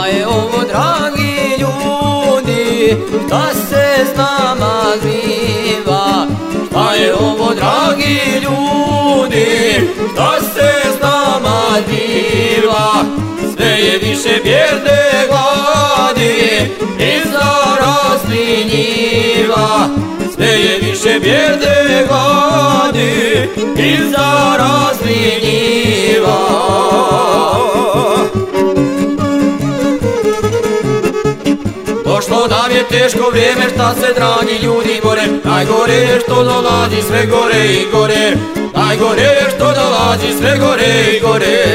Šta je ovo, dragi ljudi, šta se s nama zbiva? Šta je ovo, dragi ljudi, šta se s nama zbiva? Sve je više bijede, gladi i zarasli njiva. Sve je više bijede, gladi i zarasli njiva. Došlo nam je teško vrijeme, šta se, dragi ljudi, more. Najgore je što dolazi sve gore i gore. Najgore je što dolazi sve gore i gore.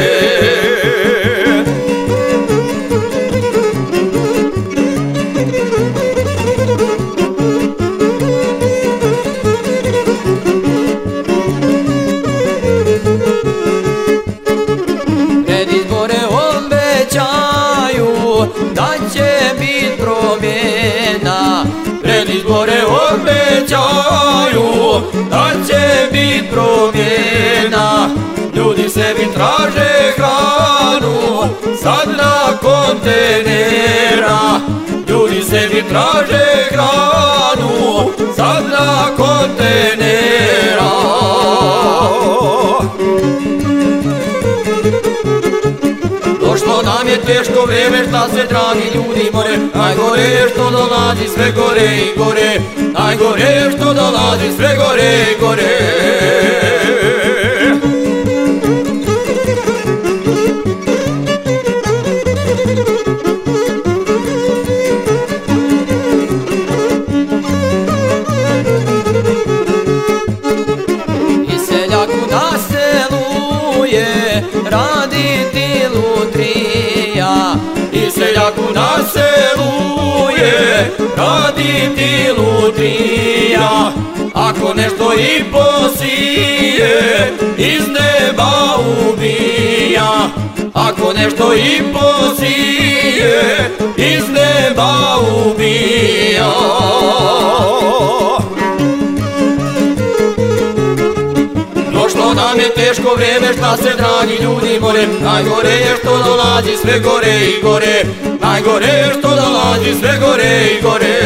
Pred izbore obećaju da će bit promjena. Pred izbore obećaju da će bit promjena. Ljudi sebi traže hranu sad na kontenera. Ljudi sebi traže hranu sad na kontenera. Došlo nam je teško vrijeme, šta se, dragi ljudi, more. Najgore je što dolazi sve gore i gore. Najgore je što dolazi sve gore i gore. I seljaku na selu je raditi lutrija. I seljaku na selu je raditi lutrija. Ako nešto i posije, iz neba ubija. Ako nešto i posije, iz neba ubija. Došlo nam je teško vrijeme, šta se, dragi ljudi, more. Najgore je što dolazi sve gore i gore. Najgore je što dolazi sve gore i gore.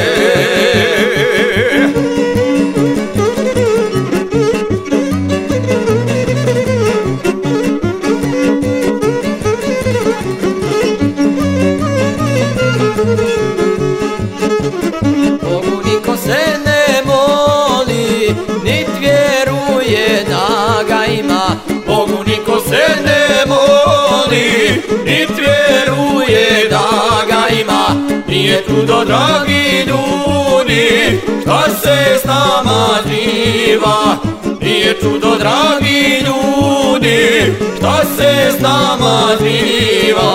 Bogu niko se ne moli, nit vjeruje da ga ima. Bogu niko se ne moli, nit vjeruje da ga ima. Nije čudo, dragi ljudi, šta se s nama zbiva. Nije čudo, dragi ljudi, šta se s nama zbiva.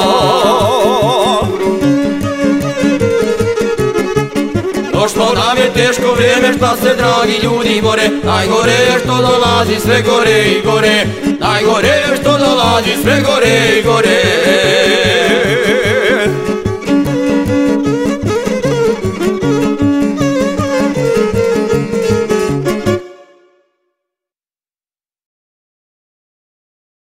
Došlo nam je teško vrijeme, šta se, dragi ljudi, more. Najgore je što dolazi sve gore i gore. Najgore je što dolazi sve gore i gore.